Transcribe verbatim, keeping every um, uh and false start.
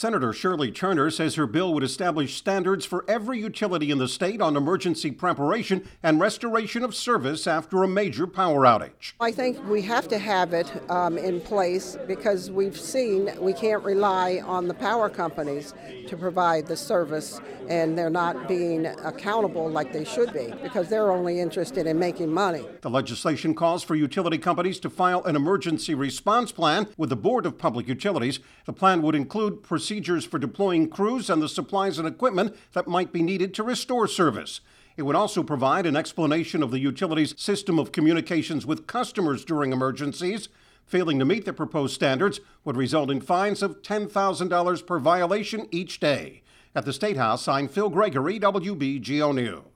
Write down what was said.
Senator Shirley Turner says her bill would establish standards for every utility in the state on emergency preparation and restoration of service after a major power outage. I think we have to have it um, in place because we've seen we can't rely on the power companies to provide the service, and they're not being accountable like they should be because they're only interested in making money. The legislation calls for utility companies to file an emergency response plan with the Board of Public Utilities. The plan would include procedures for deploying crews and the supplies and equipment that might be needed to restore service. It would also provide an explanation of the utility's system of communications with customers during emergencies. Failing to meet the proposed standards would result in fines of ten thousand dollars per violation each day. At the State House, I'm Phil Gregory, W B G O News.